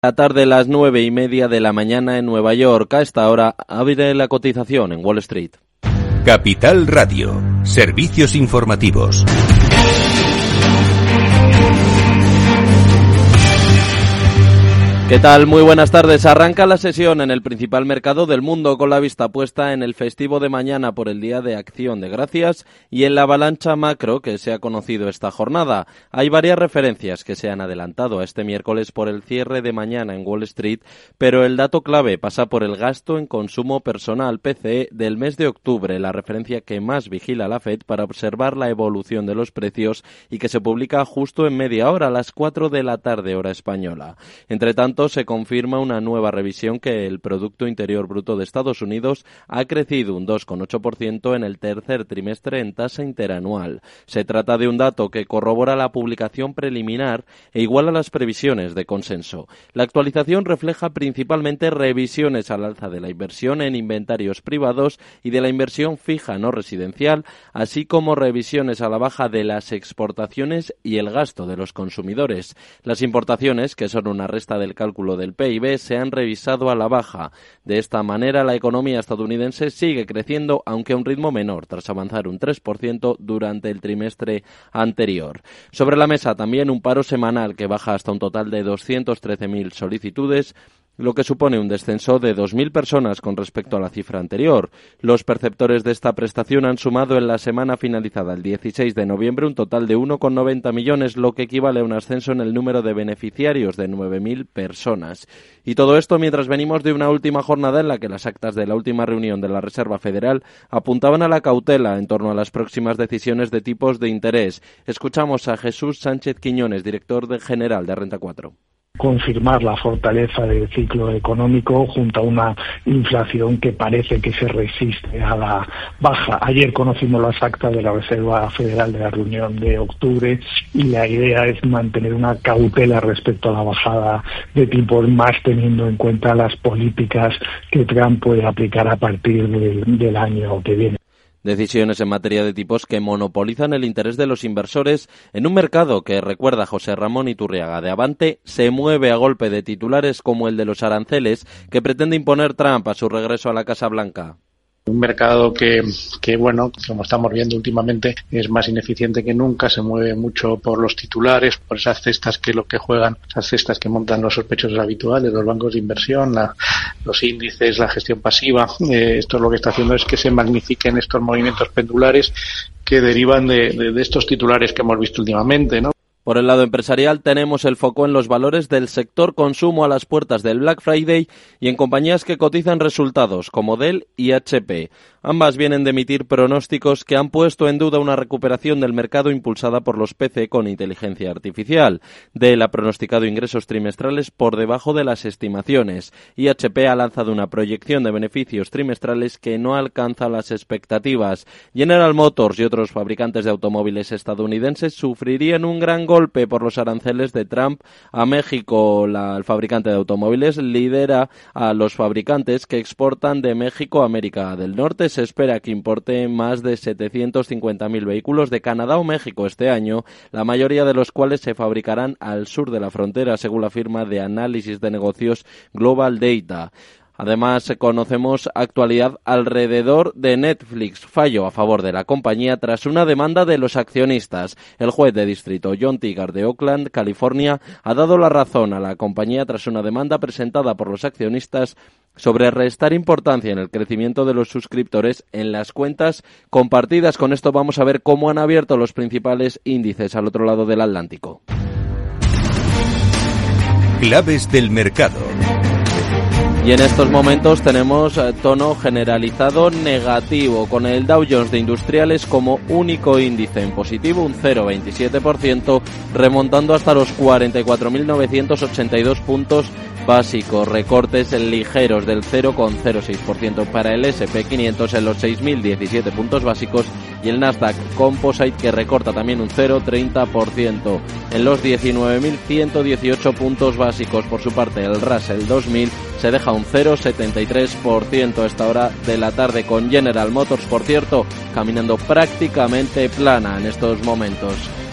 La tarde, las 9:30 de la mañana en Nueva York. A esta hora abre la cotización en Wall Street. Capital Radio, servicios informativos. ¿Qué tal? Muy buenas tardes. Arranca la sesión en el principal mercado del mundo con la vista puesta en el festivo de mañana por el Día de Acción de Gracias y en la avalancha macro que se ha conocido esta jornada. Hay varias referencias que se han adelantado a este miércoles por el cierre de mañana en Wall Street, pero el dato clave pasa por el gasto en consumo personal PCE del mes de octubre, la referencia que más vigila la Fed para observar la evolución de los precios y que se publica justo en media hora, a las 4 de la tarde, hora española. Entre tanto, se confirma una nueva revisión que el Producto Interior Bruto de Estados Unidos ha crecido un 2,8% en el tercer trimestre en tasa interanual. Se trata de un dato que corrobora la publicación preliminar e iguala las previsiones de consenso. La actualización refleja principalmente revisiones al alza de la inversión en inventarios privados y de la inversión fija no residencial, así como revisiones a la baja de las exportaciones y el gasto de los consumidores. Las importaciones, que son una resta del cálculo del PIB, se han revisado a la baja. De esta manera, la economía estadounidense sigue creciendo, aunque a un ritmo menor, tras avanzar un 3% durante el trimestre anterior. Sobre la mesa también un paro semanal que baja hasta un total de 213.000 solicitudes, lo que supone un descenso de 2.000 personas con respecto a la cifra anterior. Los perceptores de esta prestación han sumado en la semana finalizada el 16 de noviembre un total de 1,90 millones, lo que equivale a un ascenso en el número de beneficiarios de 9.000 personas. Y todo esto mientras venimos de una última jornada en la que las actas de la última reunión de la Reserva Federal apuntaban a la cautela en torno a las próximas decisiones de tipos de interés. Escuchamos a Jesús Sánchez Quiñones, director general de Renta 4. Confirmar la fortaleza del ciclo económico junto a una inflación que parece que se resiste a la baja. Ayer conocimos las actas de la Reserva Federal de la reunión de octubre y la idea es mantener una cautela respecto a la bajada de tipos, más teniendo en cuenta las políticas que Trump puede aplicar a partir del año que viene. Decisiones en materia de tipos que monopolizan el interés de los inversores en un mercado que, recuerda José Ramón Iturriaga de Avante, se mueve a golpe de titulares como el de los aranceles que pretende imponer Trump a su regreso a la Casa Blanca. Un mercado que bueno, como estamos viendo últimamente, es más ineficiente que nunca, se mueve mucho por los titulares, por esas cestas que lo que juegan, esas cestas que montan los sospechosos habituales, los bancos de inversión, los índices, la gestión pasiva. Esto lo que está haciendo es que se magnifiquen estos movimientos pendulares que derivan de estos titulares que hemos visto últimamente, ¿no? Por el lado empresarial tenemos el foco en los valores del sector consumo a las puertas del Black Friday y en compañías que cotizan resultados como Dell y HP. Ambas vienen de emitir pronósticos que han puesto en duda una recuperación del mercado impulsada por los PC con inteligencia artificial. Dell ha pronosticado ingresos trimestrales por debajo de las estimaciones y HP ha lanzado una proyección de beneficios trimestrales que no alcanza las expectativas. General Motors y otros fabricantes de automóviles estadounidenses sufrirían un gran golpe por los aranceles de Trump a México. El fabricante de automóviles lidera a los fabricantes que exportan de México a América del Norte. Se espera que importe más de 750.000 vehículos de Canadá o México este año, la mayoría de los cuales se fabricarán al sur de la frontera, según la firma de análisis de negocios Global Data. Además, conocemos actualidad alrededor de Netflix, fallo a favor de la compañía tras una demanda de los accionistas. El juez de distrito John Tigar de Oakland, California, ha dado la razón a la compañía tras una demanda presentada por los accionistas sobre restar importancia en el crecimiento de los suscriptores en las cuentas compartidas. Con esto vamos a ver cómo han abierto los principales índices al otro lado del Atlántico. Claves del mercado. Y en estos momentos tenemos tono generalizado negativo, con el Dow Jones de Industriales como único índice en positivo, un 0,27%, remontando hasta los 44.982 puntos básicos. Recortes ligeros del 0,06% para el S&P 500 en los 6.017 puntos básicos y el Nasdaq Composite, que recorta también un 0,30% en los 19.118 puntos básicos. Por su parte, el Russell 2000 se deja un 0,73% a esta hora de la tarde, con General Motors, por cierto, caminando prácticamente plana en estos momentos.